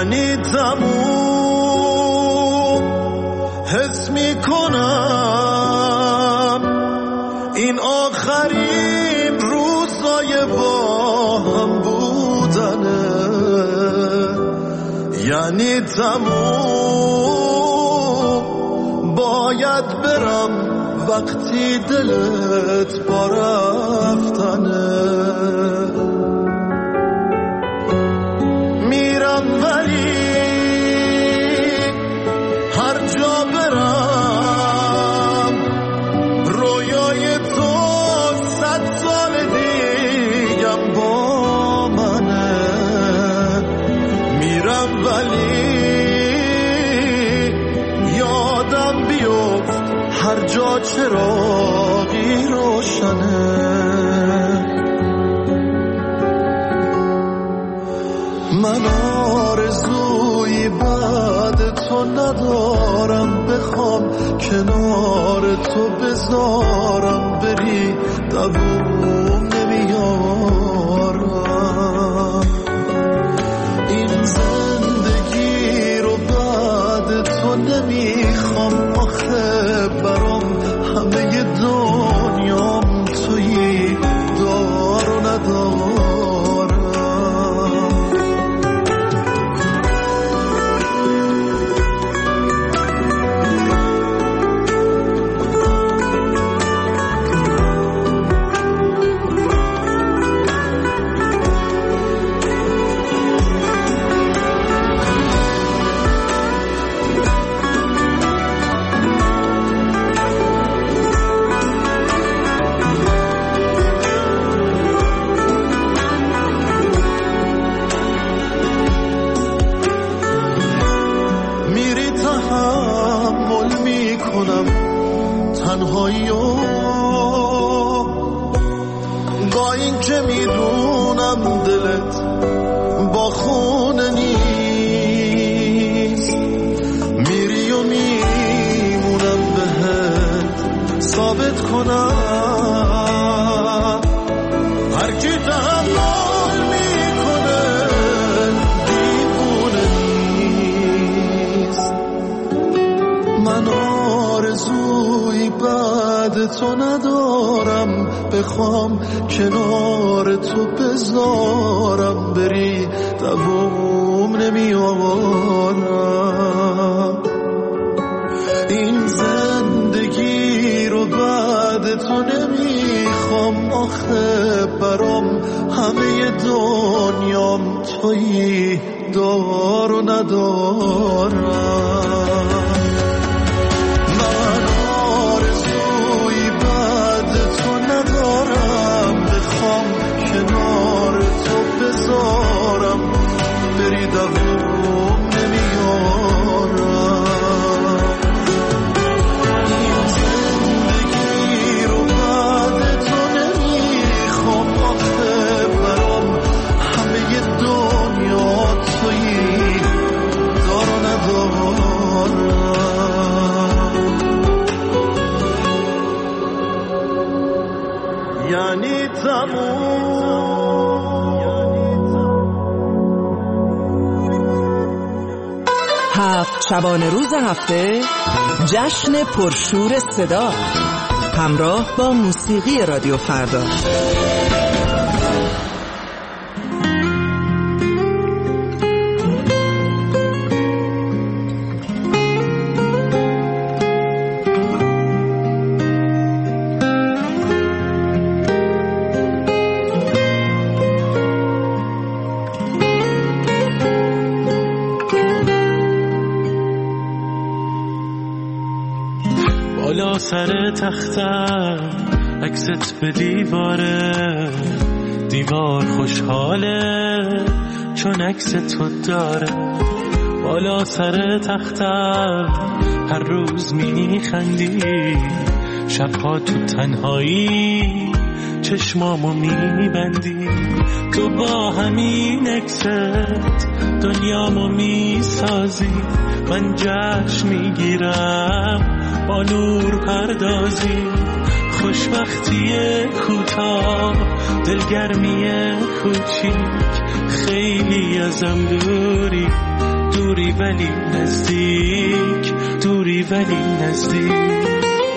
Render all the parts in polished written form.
یعنی تموم حس میکنم این آخرین روزای با هم بودنه. یعنی تموم باید برم وقتی دلت با رفتنه. میرم ولی هر جا برم رویای تو 100 سال دیگم با منه. میرم ولی یادم بیفت هر جا چراغی روشنه. من آرزویی بعد تو ندارم، بخوام کنار تو بذارم بری دووم نمیارم. این زندگی رو بعد تو نمیخوام، آخه برام همه دنیام تویی، دار و ندارم. تنهاییو با این که میدونم دلت با خونه نیست، میری و میمونم بهت ثابت کنم هر کی تحمل میکنه دیوونه نیست. من آرزوی بعد تو ندارم، بخوام کنار تو بذارم بری دووم نمیارم. این زندگی رو بعد تو نمیخوام، آخه برام همه دنیام تویی، دار و ندارم. کنار تو بذارم بری دووم نمیارم. این زندگی رو بعد تو نمیخوام، آخه برام همه دنیا تویی، دار و ندارم. یعنی تموم هفت شبانه روز هفته جشن پرشور صدا همراه با موسیقی رادیو فردا. سر تختم عکست به دیوار خوشحاله چون عکس تو داره. بالا سر تختم هر روز میخندی، شبها تو تنهایی چشمامو میبندی. تو با همین عکست دنیامو میسازی، من جشن میگیرم با نور پردازی. خوشبختی کوتاه، دلگرمی کوچیک، خیلی ازم دوری دوری ولی نزدیک، دوری ولی نزدیک.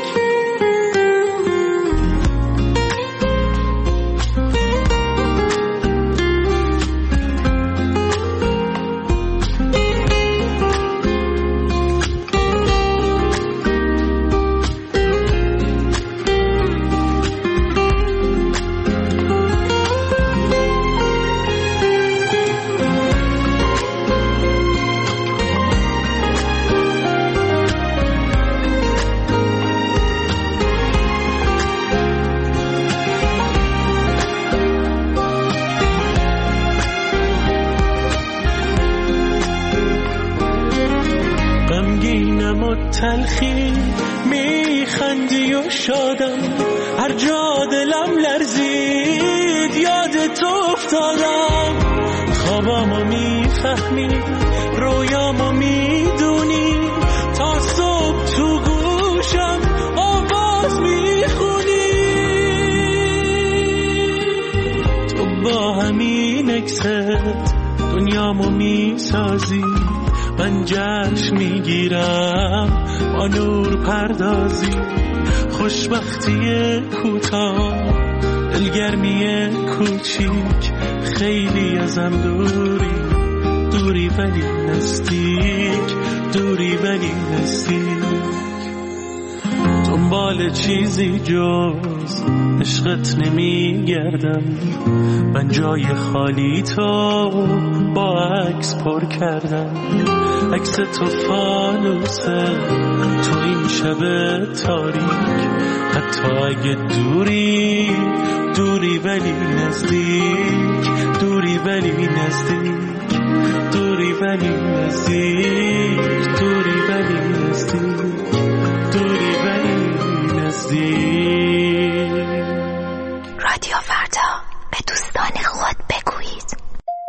تلخی میخندی و شادم، هر جا دلم لرزید یاد تو افتادم. خوابامو میفهمی، رویامو میدونی، تا صبح تو گوشم آواز میخونی. تو با همین اکست دنیامو میسازی، من جشن میگیرم با نور پردازی. خوشبختی کوتاه، دلگرمی کوچیک، خیلی ازم دوری، دوری ولی نزدیک، دوری ولی نزدیک. دنبال چیزی جز عشقت نمیگردم، من جای خالی تو با عکس پر کردم. عکس تو فانوسه تو این شب تاریک، حتی اگه دوری، دوری ولی نزدیک، دوری ولی نزدیک، دوری ولی نزدیک، دوری ولی نزدیک، دوری ولی نزدیک. رادیو فردا، به دوستان خود بگویید.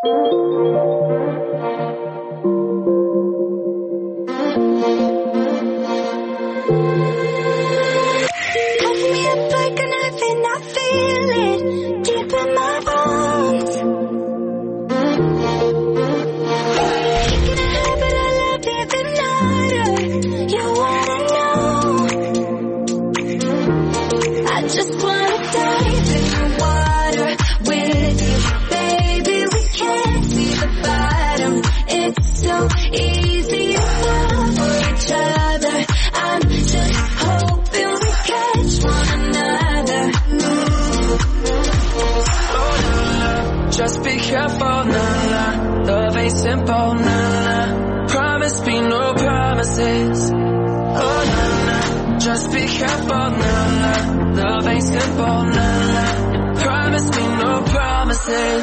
Just be careful, nah, nah. Love ain't simple, nah, nah. Promise me no promises. Oh, nah, nah. Just be careful, nah, nah. Love ain't simple, nah, nah. Promise me no promises.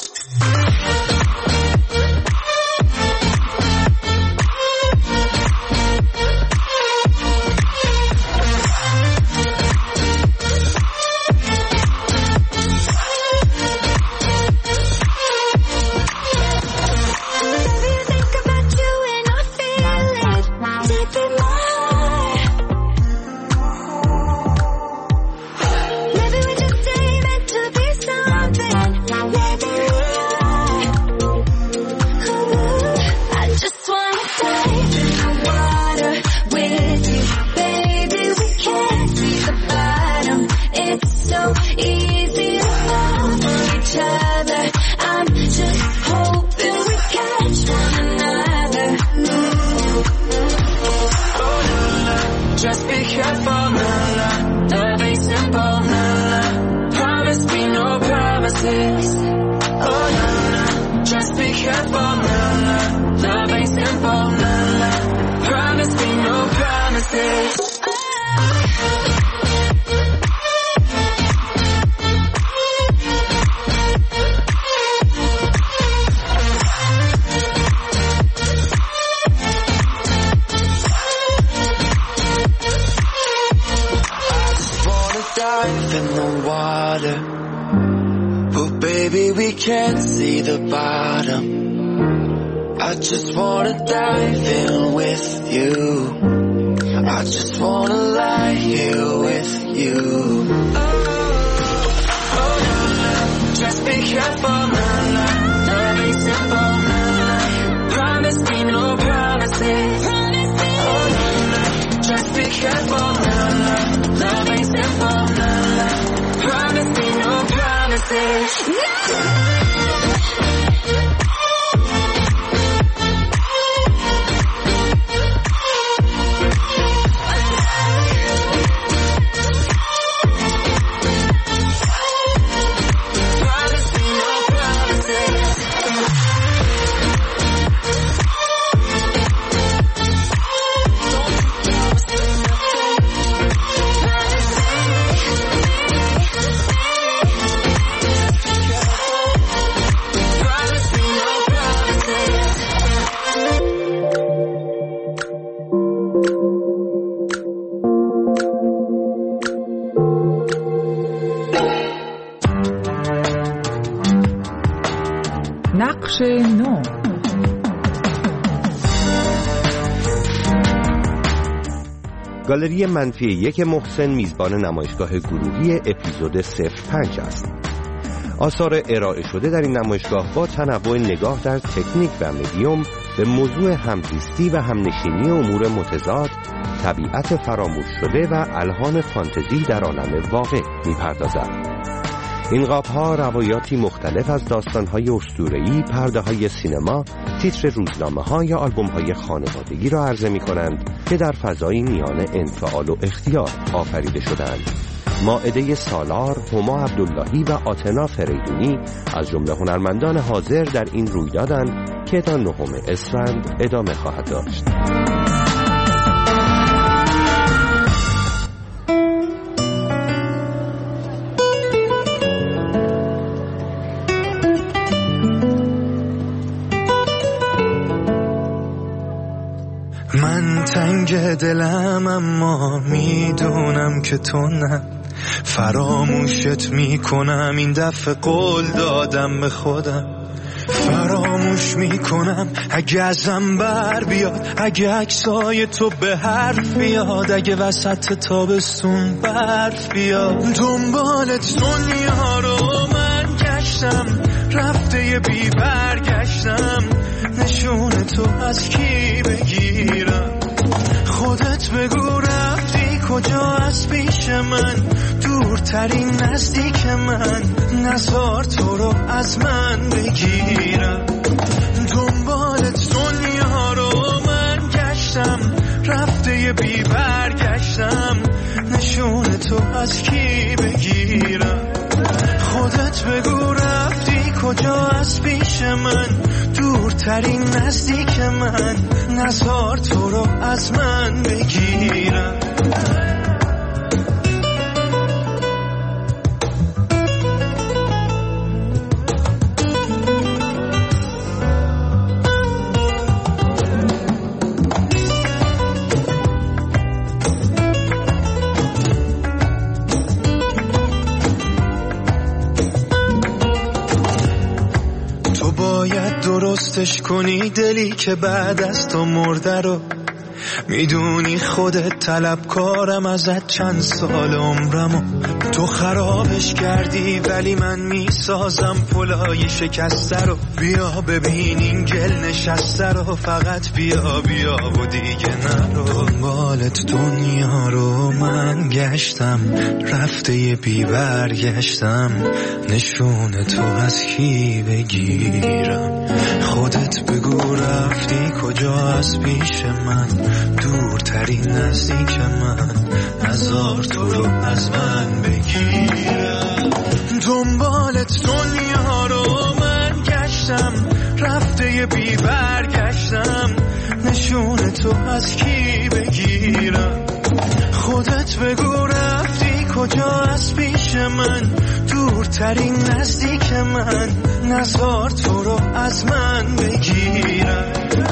Can't see the bottom. I just wanna dive in with you. I just wanna lie here with you. Oh, oh, no, no. Just be careful, no, no. Love ain't simple, no, no. Promise me no نقش نو. گالری منفی 1 محسن میزبان نمایشگاه گروهی اپیزود 05 است. آثار ارائه شده در این نمایشگاه با تنوع نگاه در تکنیک و مدیوم به موضوع همزیستی و همنشینی امور متضاد، طبیعت فراموش شده و الهان فانتزی در عالم واقع می‌پردازد. این قاب‌ها روایاتی مختلف از داستان‌های اسطوره‌ای، پرده‌های سینما، تیتر روزنامه‌ها یا آلبوم‌های خانوادگی را عرضه می‌کنند که در فضایی میان انفعال و اختیار آفریده شده‌اند. مائده سالار، هما عبداللهی و آتنا فریدونی از جمله هنرمندان حاضر در این رویدادند که تا 9 اسفند ادامه خواهد داشت. من تنگ دلم اما میدونم که تو نه، فراموشت میکنم این دفعه قول دادم به خودم، فراموش میکنم اگه ازم بر بیاد، اگه عکسای تو به حرف بیاد، اگه وسط تابستون برف بیاد. دنبالت دنیا رو من گشتم، رفته بی برگشتم، نشون تو از کی بگیرم؟ خودت بگو رفتی کجا از پیش من، دورترین نزدیک من، نزار تو رو از من بگیرم. دنبالت دنیا رو من گشتم، رفته بی برگشتم، نشون تو از کی بگیرم؟ خودت بگو رفتی کجا از پیش من، دورترین نزدیک من، نزار تو رو از من بگیرم. درستش کنی دلی که بعد از تو مرده رو، میدونی خودت طلبکارم ازت چند سال عمرمو، تو خرابش کردی ولی من میسازم پلای شکسته رو. بیا ببین این گل نشسته رو، فقط بیا بیا و دیگه نرو. دنبالت دنیا رو من گشتم، رفته بی برگشتم، نشون تو از کی بگیرم؟ خودت بگو رفتی کجا از پیش من، دورترین نزدیک من، نزار تو رو از من بگیرم. دنبالت دنیا رو من گشتم، رفته بی برگشتم، نشون تو از کی بگیرم؟ خودت بگو رفتی کجا از پیش من، دورترین نزدیک من، نزار تو رو از من بگیرم.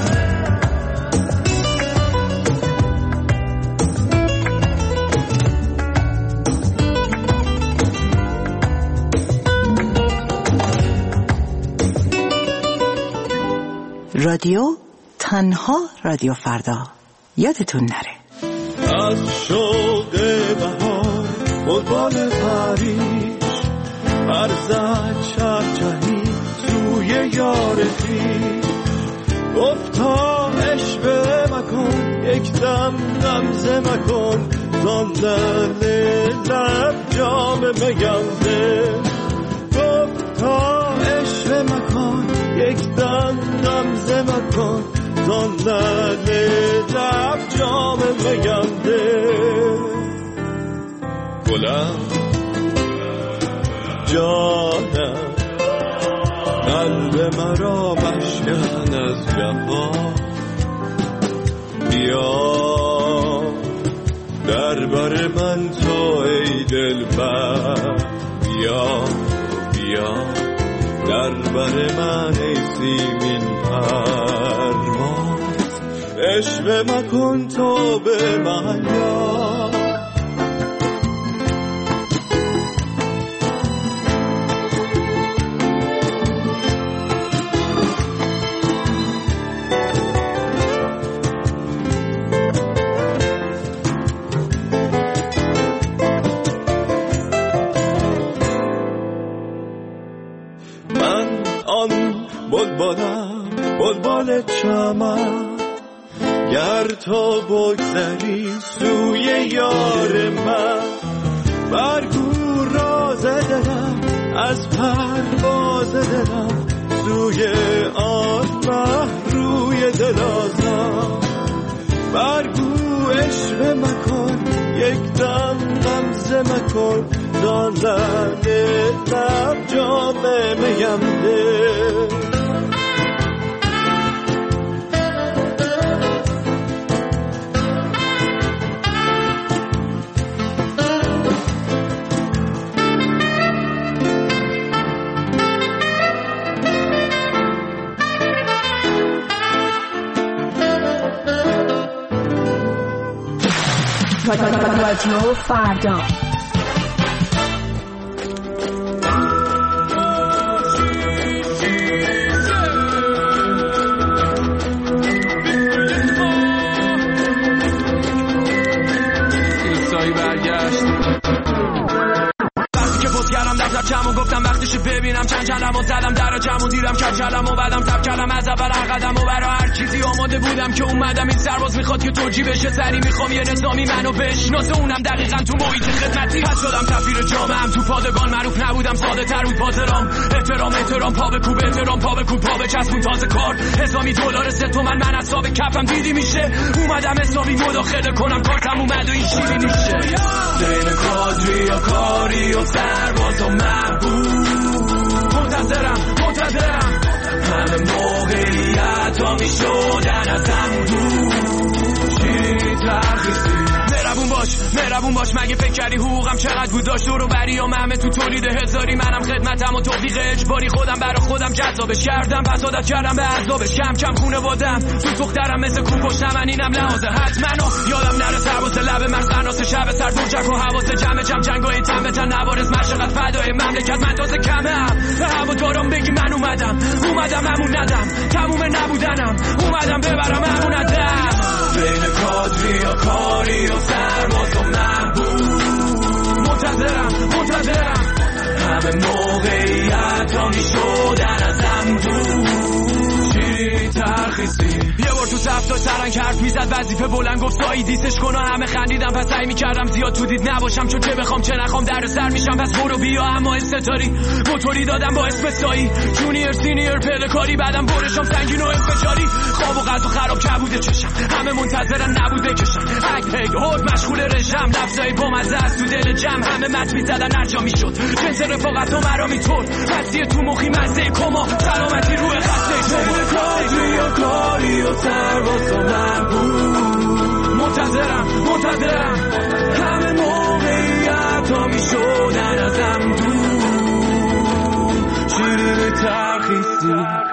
رادیو تنها رادیو فردا، یادتون نره. از شوق بهار بلبل پریش، برزد چهچهی توی یارتی، گفتا عشق مکن یک دم غمزه مکن، زندن لب جام میانده، گفتا بگم گلم جانم قلب مرا مشکن از جهان بیا در بر من تو ای دلبر بیا در بر من ای سیمین پرواز عشق مکن تو به من یاد بلبل چمن گر تو بگذری سوی یار من برگو راز دلم از پرواز دلم سوی آن مه روی دلازم برگو عشق مکن یک دم غمزه مکن دانه لب جام میم ده رادیو فردا چمو گفتم وقتش ببینم چند کلمو زدم در جمو دیدم کلم و بعدم تب کلم از اول قدم و برای هر چیزی آماده بودم که اومدم این سرباز میخواد که توجی بشه سری میخوام یه نظامی منو بشناسه اونم دقیقاً تو محیط خدمتی پس شدم سفیر جامعم تو پادگان معروف نبودم ساده تر بود پاترام احترام پا به کوب احترام پا به کوب پا به چسبون تازه کار حسابی دلار 3 تومن من از حساب کفم دیدی میشه اومدم حسابی مداخله کنم کارتم اومد و این شیری میشه بین کادری و کاری و سرباز و منتظرم همه موقعیت ها می شدن ازم دور چی ترخیصی مهربون باش مگه فکر کردی حقوقم چقدر بود داشت دور و بریام همه تو تولید هزاری منم خدمتم و توفیق اجباری خودم برا خودم جذابش کردم پس عادت کردم به عذابش کم خونه بادم تو دخترم مثل کو پشتم من اینم لحاظه حتما یادم نره سرباز لب مرز قناس شب سر دوچک و حواس جمع جنگای تن به تن نوارز مشقت فدای مملکت من تازه کمم به هوادارم بگی من اومدم همون ندم تموم نبودنم اومدم ببرم همون ندم بین کادری و کاری و سرباز و محبوب منتظرم همه موقعیت ها می شدن ازم دور چی ترخیصی یه بار تو صف سرنگ حرف میزد وظیفه بلند گفت سایی دیسش کن همه خندیدم پس سعی میکردم زیاد تو دید نباشم چون چه بخوام چه نخوام در سر میشم پس برو بیا اما استاری موتوری دادم با اسم سایی جونیر سینیر پلکاری بعدم برشم سنگین و انفجاری خواب و غذا خراب کبوده چشم همه منتظرن نبوده کشم هگ هود مشغول رژم لفظای بامزه است تو دل جمع همه مت میزدن هر جا میشد جنس رفاقت و مرا میطور پسیه تو مخی مزه کما سلامتی روی خسته کادری و کاری و سرباز و محبوب منتظرم همه موقعیت ها می شدن ازم دور چیری ترخیصی